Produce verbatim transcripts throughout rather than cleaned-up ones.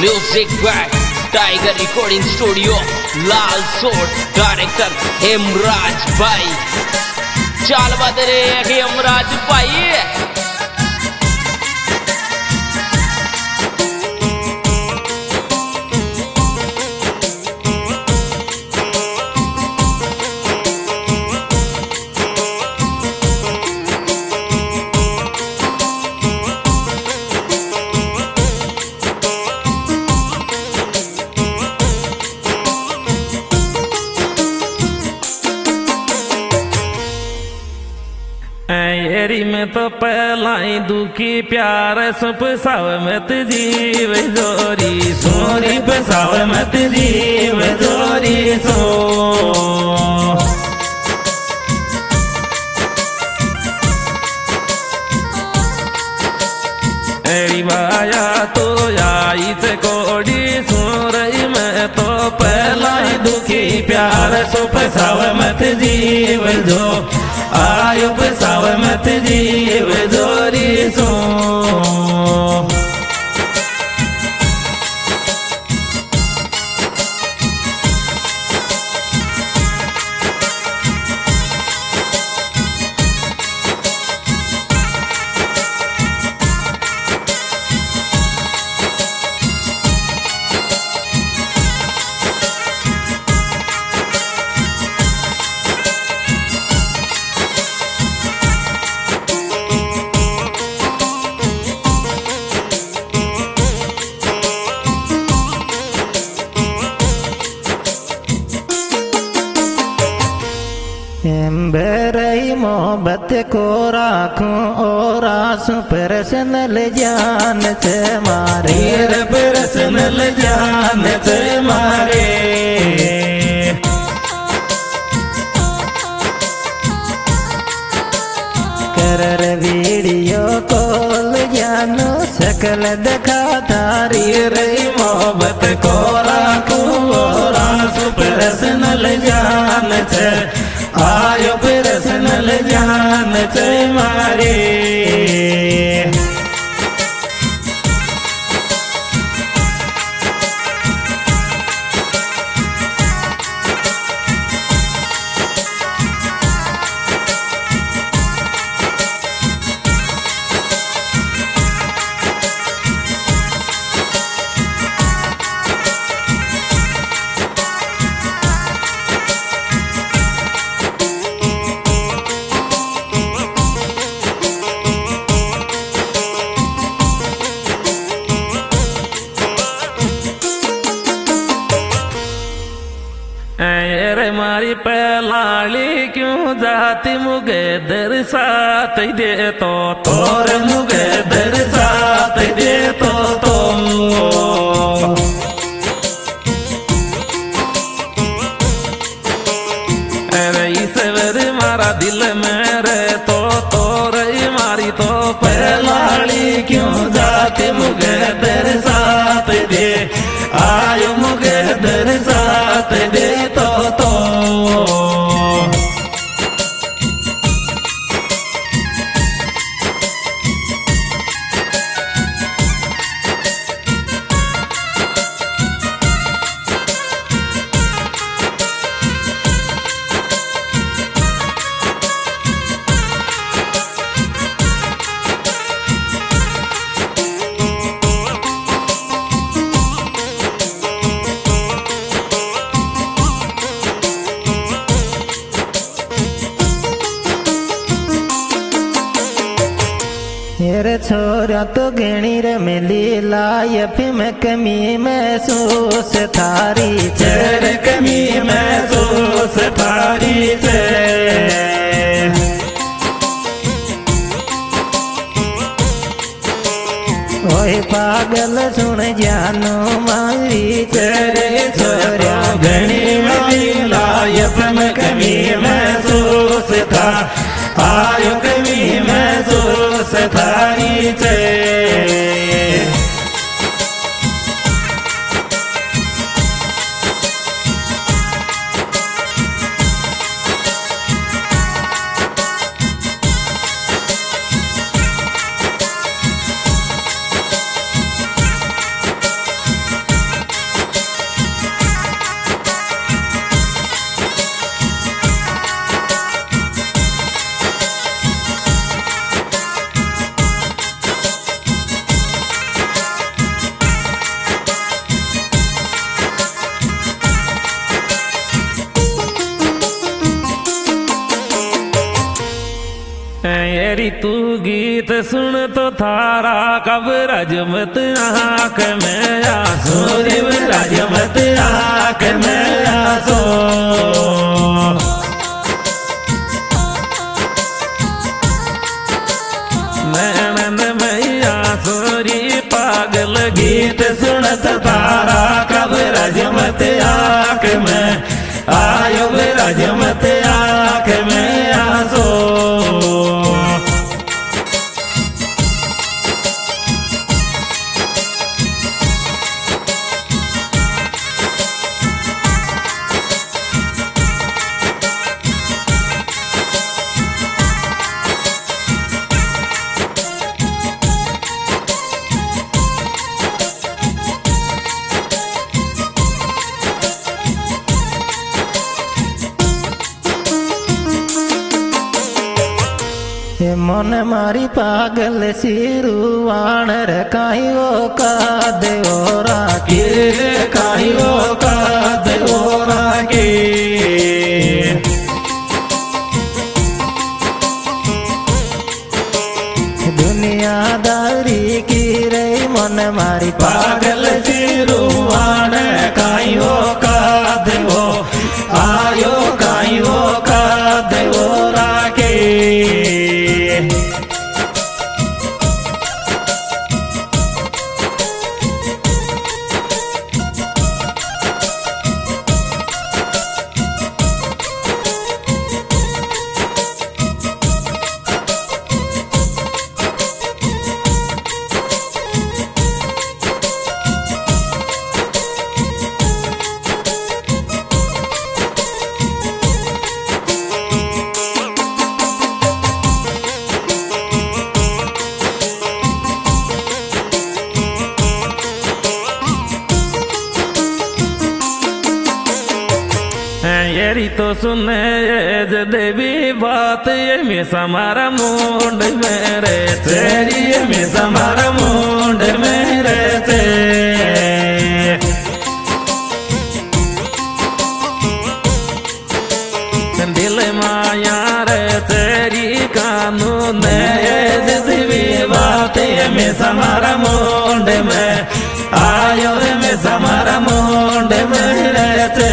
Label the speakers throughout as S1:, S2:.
S1: Music by Tiger recording studio Lal Sot, director Hemraj भाई। चाल बदरे हेमराज भाई।
S2: एरी में तो पहला ही दुखी प्यार सुप साव मत जीव जोरी सोरी पसाव मत जीव जोरी सो एरी बाया तो आई से कोडी सोरई में तो पहला ही दुखी प्यार सुप साव मत जीव जो आयो पसाव मत जीव जोरी सो बेरई मोहब्बत को राखूं और आंसू पर्सनल जान से मारे पर्सनल जान से मारे कर वीडियो कॉल जानू शकल दिखा तारी रही मोहब्बत को राखूं और आंसू पर्सनल जान से आयो पर्सनल जान से मारे अरे मारी पलाली क्यों जाती मुगे दर साथ दे तो तोर मुगे दर साथ दे तो तो अरे ईश्वर मारा दिल में रे तो तोर मारी तो पलाली क्यों जाती मुगे दर साथ दे आयो मुगे दर साथ दे तो तो मेरे छोरा तो गणी रे मिली लाइफ में कमी महसूस थारी चेर कमी महसूस थारी से ओए पागल सुन जानो मारी तेरे छोरा गणी मिली लाइफ में कमी महसूस था आयो कमी महसूस थारी से एरी तू गीत सुन तो थारा कब रजमत आँख में आंसू रिव रजमत आँख में आंसू नैनन मैया सोरी पागल गीत सुनत तारा कब रजमत आँख में आयो रजमत आँख में आंसू मन मारी पागल सिरुवाण रे काई वो का देवरा के काई वो का देवरा के दुनियादारी की रे मन मारी पागल सिरुवाण काई वो का देवो आयो काई वो का देवरा के येरी तो सुने ये देवी बात ये में समारा मुंड मेरे तेरी ये में समारा मुंड मेरे ते दिल माया रे तेरी कानून ये देवी बात ये में समारा मुंड में आयो रे में समारा मुंड मेरे ते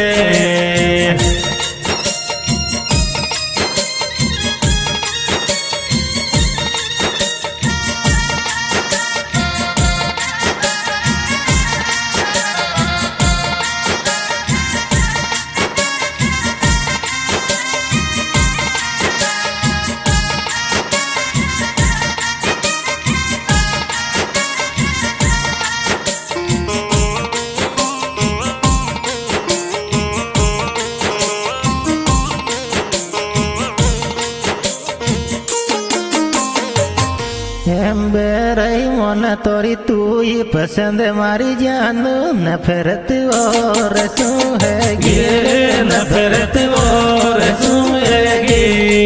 S2: बेरई मन तोरी तू ही पसंद मारी जानू नफरत और सू है गे नफरत और सू है गे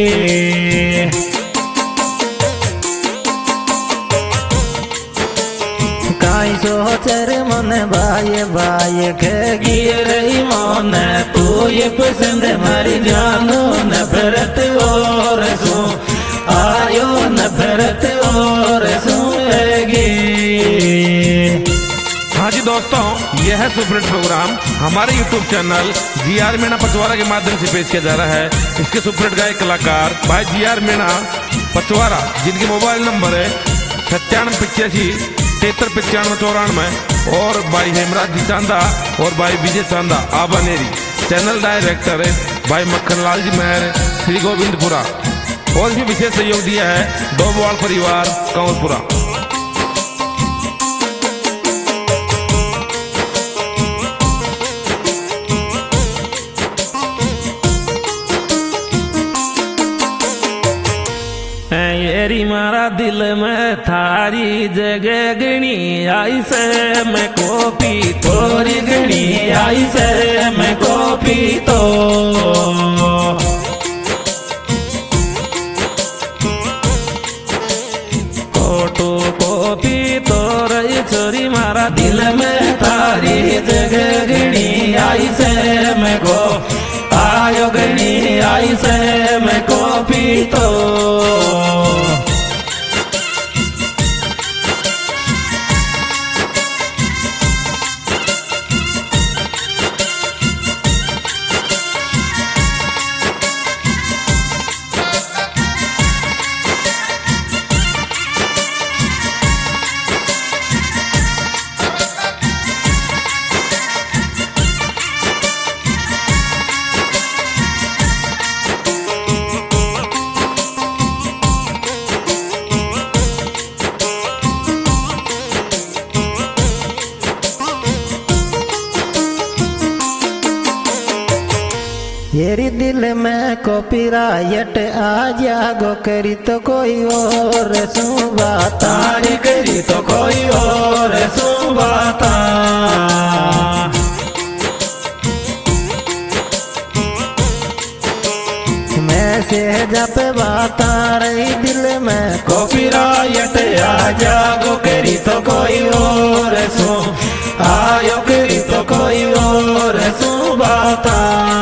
S2: काई सोचर मन बाय बाय के गिरई मन तू ही पसंद मारी जानू नफरत और सू आयो नफरत और सुनेगी। हाँ जी दोस्तों, यह है सुपरहिट प्रोग्राम हमारे YouTube channel G R Meena Pachwara के माध्यम से पेश किया जा रहा है। इसके सुपरहिट गायक कलाकार भाई जी आर मीणा पचवारा, जिनके मोबाइल नंबर है सत्तानवे पिचासी तिहत्तर पचानवे चौरानवे, और भाई हेमराज जी चांदा और भाई विजय चांदा आबानेरी। चैनल डायरेक्टर है भाई मक्खन लाल जी मेहर श्री गोविंदपुरा, और भी विशेष सहयोग दिया है डोबवाल परिवार कंवलपुरा। येरी मारा दिल में थारी जगह गणी आई से मैं कॉपी थोड़ी गणी आई से मैं कॉपी तो फोटो कॉपी तो रही छोरी मारा दिल में थारी जगह गणी आई से मैं को आयो गणी आई से मैं कॉपी तो
S3: तेरी दिल में कॉपीराइट आ जागो करी तो कोई और सुबाता
S2: तारी करी तो कोई और सुबाता
S3: मैसेज पे बाता रही दिल में
S2: कॉपीराइट आ जागो करी तो कोई और सु आयो करी तो कोई और सुबाता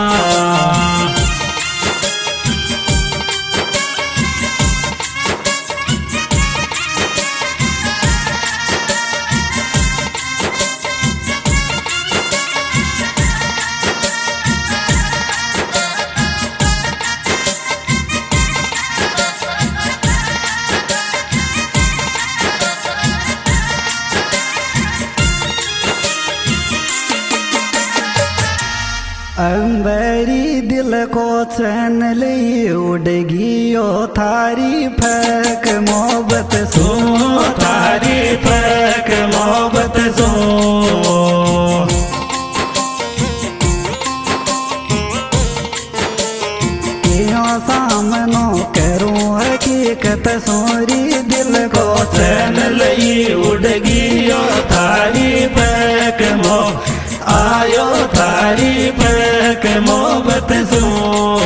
S3: अंबरी दिल को चैन ली उड़गी ओ थारी फेंक मोहब्बत
S2: सो थारी फेंक मोहब्बत सो
S3: क्यों सामनो करूं हकीकत सोरी दिल को
S2: चैन लई उड़गी ओ थारी फेंक मो आयो थारी फेंक मोहब्बत सो